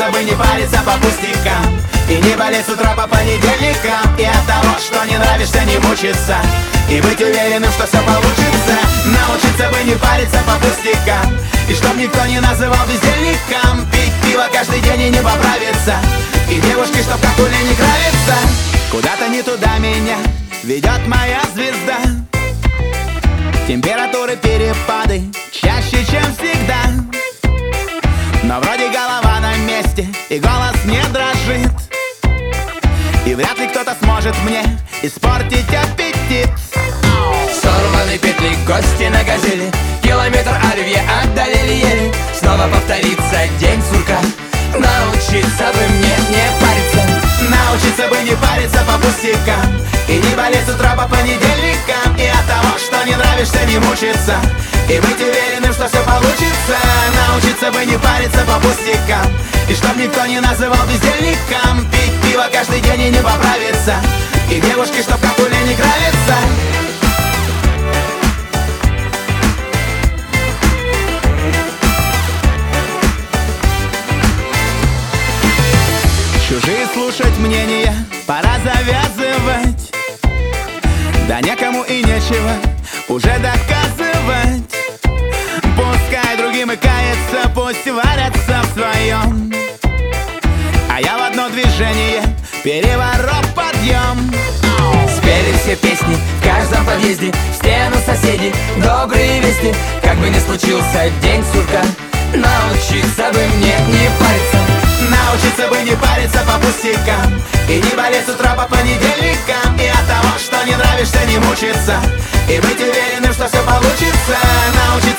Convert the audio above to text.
Научиться бы не париться по пустякам и не болеть с утра по понедельникам. И от того, что не нравишься, не мучиться и быть уверенным, что все получится. Научиться бы не париться по пустякам и чтоб никто не называл бездельником. Пить пиво каждый день и не поправиться, и девушки, чтоб как у Лени Кравица. Куда-то не туда меня ведет моя звезда. Температуры перепады чаще, чем всегда. Но вроде голова на месте и голос не дрожит, и вряд ли кто-то сможет мне испортить аппетит. Сорваны петли, кости на газели, километр оливье отдалили еле. Снова повторится день сурка. Научиться бы мне не париться. Научиться бы не париться по пустякам и не болеть с утра по понедельникам. И от того, что не нравишься, не мучиться и быть уверенным, что все получится. Научиться бы не париться по пустякам и чтоб никто не называл бездельником. Пить пиво каждый день и не поправиться, и девушки, чтоб как у Лени Кравица. Чужие слушать мнения пора завязывать. Да некому и нечего уже доказывать. Пускай другим и кается, пусть варятся в своем, а я в одно движение переворот подъем. Спели все песни в каждом подъезде, в стену соседей добрые вести. Как бы ни случился день сурка, научиться бы мне не париться. Научиться бы не париться по пустякам и не болеть с утра по понедельникам. И от того, что не нравишься, не мучиться и быть уверенным, что все получится.